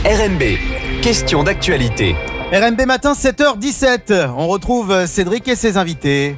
RMB, question d'actualité. RMB matin, 7h17. On retrouve Cédric et ses invités.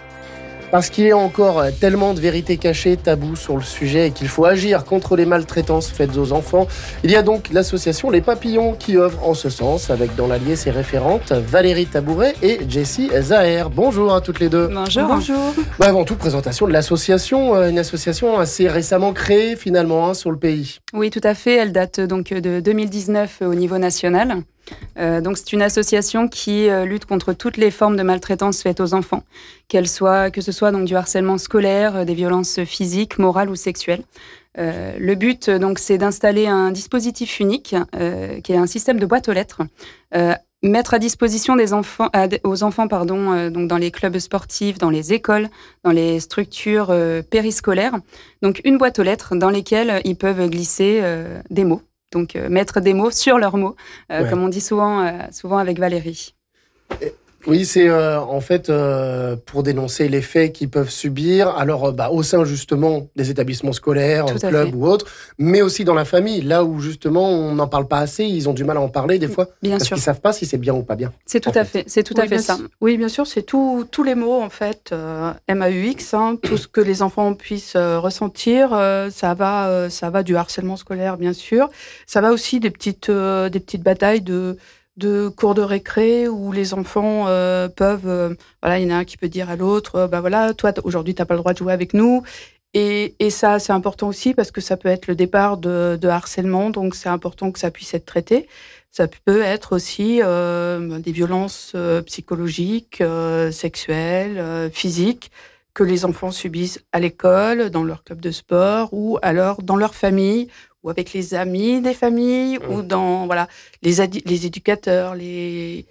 Parce qu'il y a encore tellement de vérités cachées, tabous sur le sujet et qu'il faut agir contre les maltraitances faites aux enfants. Il y a donc l'association Les Papillons qui œuvre en ce sens avec dans l'Allier ses référentes Valérie Tabouret et Jessie Zahir. Bonjour à toutes les deux. Bonjour. Avant tout, présentation de l'association, une association assez récemment créée finalement sur le pays. Oui, tout à fait. Elle date donc de 2019 au niveau national. Donc c'est une association qui lutte contre toutes les formes de maltraitance faites aux enfants, que ce soit donc du harcèlement scolaire, des violences physiques, morales ou sexuelles. Le but donc c'est d'installer un dispositif unique qui est un système de boîte aux lettres. Mettre à disposition aux enfants donc dans les clubs sportifs, dans les écoles, dans les structures périscolaires. Donc une boîte aux lettres dans lesquelles ils peuvent glisser des mots. Donc mettre des mots sur leurs mots, comme on dit souvent avec Valérie. Oui, c'est en fait pour dénoncer les faits qu'ils peuvent subir, alors au sein justement des établissements scolaires, clubs ou autres, mais aussi dans la famille, là où justement on n'en parle pas assez, ils ont du mal à en parler des fois, parce qu'ils savent pas si c'est bien ou pas bien. C'est tout à fait ça. Oui, bien sûr, c'est tous les mots en fait, MAUX, tout ce que les enfants puissent ressentir, ça va du harcèlement scolaire bien sûr, ça va aussi des petites batailles de cours de récré où les enfants peuvent... il y en a un qui peut dire à l'autre, toi, aujourd'hui, tu n'as pas le droit de jouer avec nous. Et ça, c'est important aussi parce que ça peut être le départ de harcèlement, donc c'est important que ça puisse être traité. Ça peut être aussi des violences psychologiques, sexuelles, physiques, que les enfants subissent à l'école, dans leur club de sport ou alors dans leur famille, ou avec les amis des familles, ou dans les éducateurs, les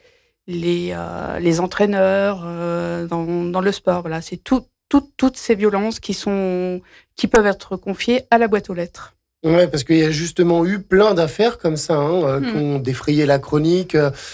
entraîneurs, dans le sport. Voilà, c'est toutes ces violences qui peuvent être confiées à la boîte aux lettres. Ouais, parce qu'il y a justement eu plein d'affaires comme ça qui ont défrayé la chronique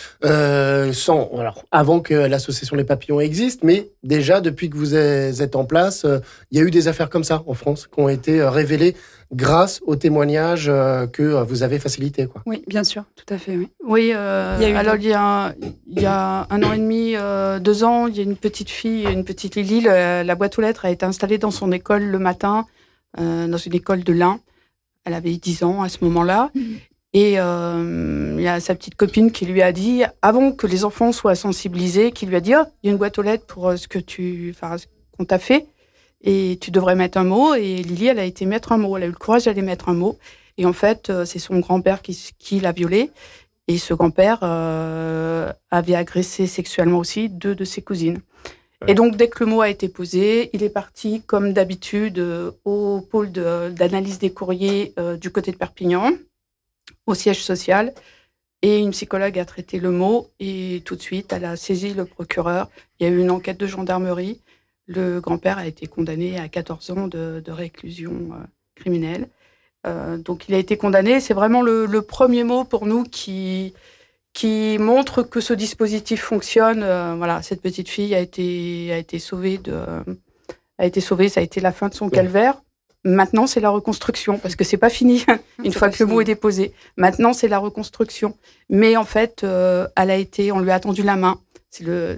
avant que l'association Les Papillons existe, mais déjà depuis que vous êtes en place, il y a eu des affaires comme ça en France qui ont été révélées grâce aux témoignages que vous avez facilités, quoi. Oui, bien sûr, tout à fait. Oui. Oui, il y a 1 an et demi, 2 ans, il y a une petite fille, une petite Lily, la boîte aux lettres a été installée dans son école le matin, dans une école de l'Ain. Elle avait 10 ans à ce moment-là. Et il y a sa petite copine qui lui a dit, avant que les enfants soient sensibilisés, qui lui a dit « il y a une boîte aux lettres pour ce qu'on t'a fait, et tu devrais mettre un mot ». Et Lily, elle a été mettre un mot. Elle a eu le courage d'aller mettre un mot. Et en fait, c'est son grand-père qui l'a violée. Et ce grand-père avait agressé sexuellement aussi 2 de ses cousines. Et donc, dès que le mot a été posé, il est parti, comme d'habitude, au pôle d'analyse des courriers du côté de Perpignan, au siège social. Et une psychologue a traité le mot et tout de suite, elle a saisi le procureur. Il y a eu une enquête de gendarmerie. Le grand-père a été condamné à 14 ans de réclusion criminelle. Donc, il a été condamné. C'est vraiment le premier mot pour nous qui montre que ce dispositif fonctionne. Cette petite fille a été sauvée. Ça a été la fin de son calvaire. Maintenant, c'est la reconstruction, parce que c'est pas fini une fois que le mot est déposé. Maintenant, c'est la reconstruction. Mais en fait, on lui a tendu la main. C'est le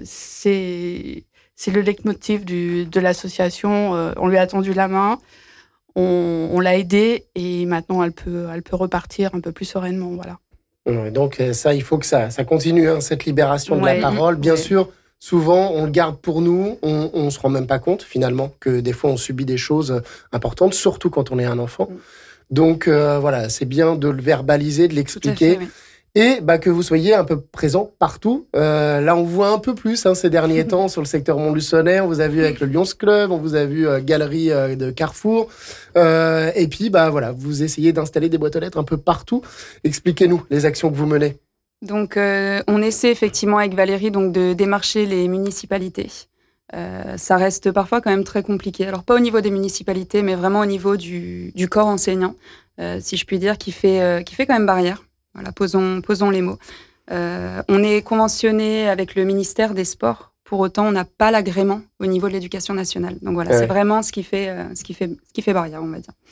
leitmotiv de l'association. On lui a tendu la main, on l'a aidée, et maintenant, elle peut repartir un peu plus sereinement. Voilà. Donc ça, il faut que ça continue, cette libération de la parole. Bien sûr, souvent, on le garde pour nous, on ne se rend même pas compte, finalement, que des fois, on subit des choses importantes, surtout quand on est un enfant. Donc c'est bien de le verbaliser, de l'expliquer. Tout à fait, oui. Et que vous soyez un peu présent partout. Là, on voit un peu plus ces derniers temps sur le secteur montluçonais. On vous a vu avec le Lions Club, on vous a vu Galerie de Carrefour. Et puis, vous essayez d'installer des boîtes aux lettres un peu partout. Expliquez-nous les actions que vous menez. Donc, on essaie effectivement avec Valérie de démarcher les municipalités. Ça reste parfois quand même très compliqué. Alors, pas au niveau des municipalités, mais vraiment au niveau du corps enseignant, si je puis dire, qui fait quand même barrière. Voilà, posons les mots. On est conventionné avec le ministère des Sports. Pour autant, on n'a pas l'agrément au niveau de l'éducation nationale. Donc voilà, c'est vraiment ce qui fait barrière, on va dire.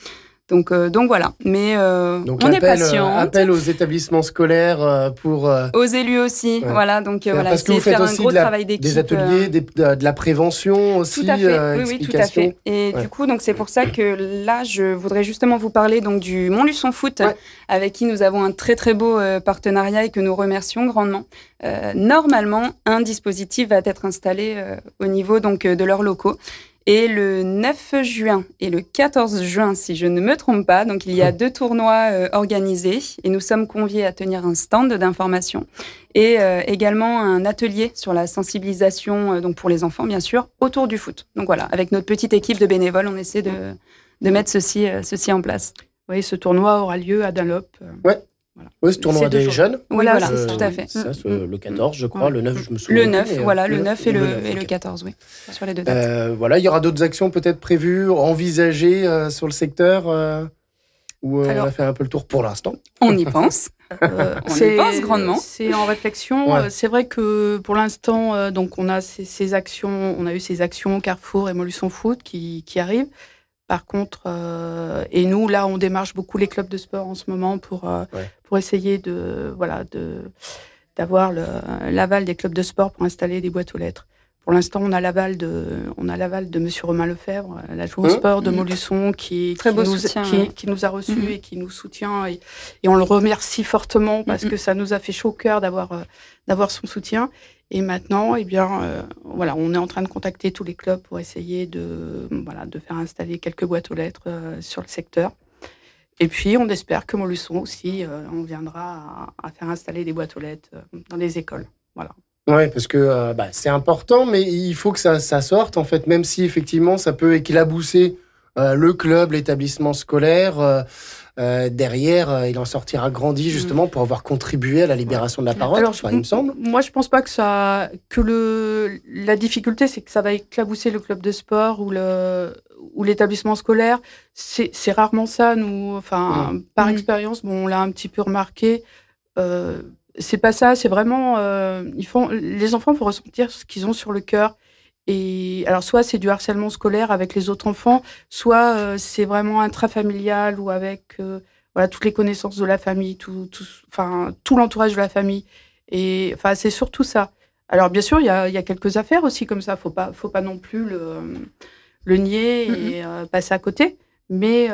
Donc voilà. Mais Donc on est patiente. Appel aux établissements scolaires pour... Aux élus aussi, voilà. Donc voilà, parce que vous essayer de faites faire un aussi gros travail d'équipe. des ateliers, de la prévention aussi, tout à fait. Oui, tout à explication. fait. Et du coup, donc c'est pour ça que là, je voudrais justement vous parler donc du Montluçon Foot, avec qui nous avons un très très beau partenariat et que nous remercions grandement. Normalement, un dispositif va être installé au niveau donc de leurs locaux. Et le 9 juin et le 14 juin, si je ne me trompe pas, donc il y a 2 tournois organisés et nous sommes conviés à tenir un stand d'information et également un atelier sur la sensibilisation donc pour les enfants, bien sûr, autour du foot. Donc voilà, avec notre petite équipe de bénévoles, on essaie de mettre ceci en place. Oui, ce tournoi aura lieu à Dunlop. Voilà. Oui, ce tournoi des jeunes. Oui, voilà, c'est tout à fait. Ça, le 14, je crois, le 9, je me souviens. Le 9, voilà, le 9 et le 14, oui, sur les 2 dates. Voilà, il y aura d'autres actions peut-être prévues, envisagées sur le secteur où on a fait un peu le tour pour l'instant. On y pense. On y pense grandement. C'est en réflexion. Ouais. C'est vrai que pour l'instant, donc on a ces actions, on a eu ces actions Carrefour et Montluçon Foot qui arrivent. Par contre, et nous, là, on démarche beaucoup les clubs de sport en ce moment pour essayer d'avoir l'aval des clubs de sport pour installer des boîtes aux lettres. Pour l'instant, on a l'aval de Monsieur Romain Lefebvre, l'adjoint au sport de Montluçon, qui nous a reçus et qui nous soutient. Et on le remercie fortement parce que ça nous a fait chaud au cœur d'avoir son soutien. Et maintenant, on est en train de contacter tous les clubs pour essayer de faire installer quelques boîtes aux lettres sur le secteur. Et puis, on espère que Montluçon aussi, on viendra à faire installer des boîtes aux lettres dans les écoles. Voilà. Oui, parce que c'est important, mais il faut que ça sorte, en fait, même si, effectivement, ça peut éclabousser le club, l'établissement scolaire. Derrière, il en sortira grandi, justement, pour avoir contribué à la libération de la parole, il me semble. Moi, je pense pas la difficulté, c'est que ça va éclabousser le club de sport ou l'établissement scolaire. C'est rarement ça, nous, par expérience, on l'a un petit peu remarqué. C'est pas ça, c'est vraiment... les enfants font ressentir ce qu'ils ont sur le cœur. Et alors, soit c'est du harcèlement scolaire avec les autres enfants, soit c'est vraiment intrafamilial ou avec toutes les connaissances de la famille, tout l'entourage de la famille. Et c'est surtout ça. Alors, bien sûr, il y a quelques affaires aussi comme ça. Faut pas non plus le nier et passer à côté. Mais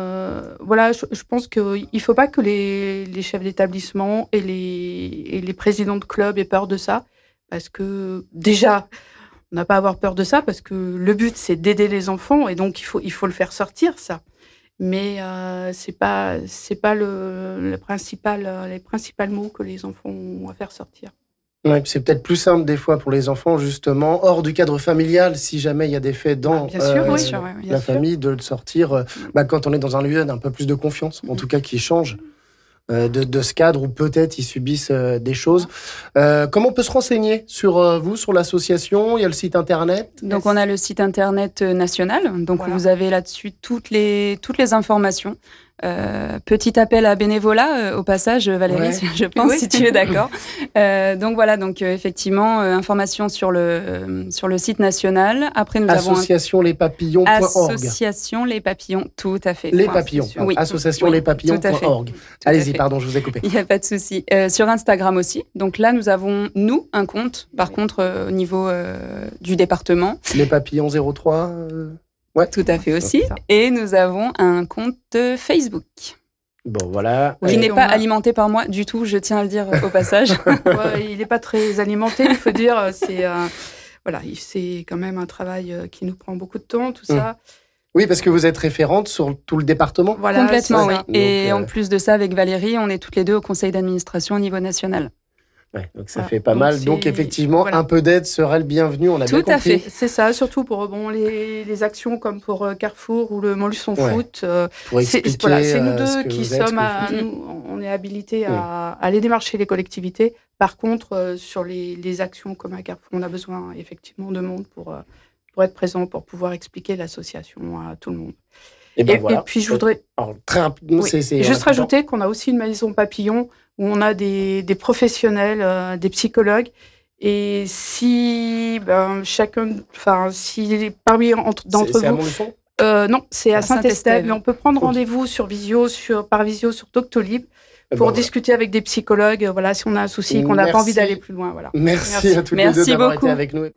je pense qu'il ne faut pas que les chefs d'établissement et les présidents de club aient peur de ça. Parce que déjà, on n'a pas à avoir peur de ça, parce que le but, c'est d'aider les enfants. Et donc, il faut le faire sortir, ça. Mais c'est pas les principaux mots que les enfants ont à faire sortir. Ouais, c'est peut-être plus simple des fois pour les enfants, justement, hors du cadre familial, si jamais il y a des faits dans la famille, de le sortir quand on est dans un lieu d'un peu plus de confiance, en tout cas qui change de ce cadre où peut-être ils subissent des choses. Comment on peut se renseigner sur vous, sur l'association ? Il y a le site internet. Donc on a le site internet national, donc vous avez là-dessus toutes les informations. Petit appel à bénévolat au passage, Valérie, je pense, si tu es d'accord. Donc effectivement, information sur le site national. Après, nous avons associationlespapillons.org. Associationlespapillons, tout à fait. Les papillons. Oui. Associationlespapillons.org. Allez-y, pardon, je vous ai coupé. Il n'y a pas de souci. Sur Instagram aussi. Donc là, nous avons, un compte, par contre, au niveau du département. Les papillons 03 Ouais. Tout à fait aussi. Et nous avons un compte Facebook. Bon, voilà. Qui n'est pas alimenté par moi du tout, je tiens à le dire au passage. Il n'est pas très alimenté, il faut dire. C'est quand même un travail qui nous prend beaucoup de temps, tout ça. Oui, parce que vous êtes référente sur tout le département. Voilà, complètement, oui. Et en plus de ça, avec Valérie, on est toutes les deux au conseil d'administration au niveau national. Ouais, donc ça fait pas mal. Donc effectivement, un peu d'aide serait le bienvenu, on a bien compris. Tout à fait. C'est ça, surtout pour les actions comme pour Carrefour ou le Montluçon Foot. Pour expliquer c'est nous deux qui sommes, on est habilités à aller démarcher les collectivités. Par contre, sur les actions comme à Carrefour, on a besoin effectivement de monde pour être présent, pour pouvoir expliquer l'association à tout le monde. Et puis je voudrais très rapidement, juste rajouter qu'on a aussi une maison papillon où on a des professionnels, des psychologues. Et si parmi d'entre vous, à Montluçon ? Non, c'est à Saint-Estève, mais on peut prendre Ok. rendez-vous par visio sur Doctolib pour discuter avec des psychologues, voilà, si on a un souci, qu'on n'a pas Merci. envie d'aller plus loin. Voilà. Merci Merci. à toutes les deux Merci d'avoir beaucoup. été avec nous.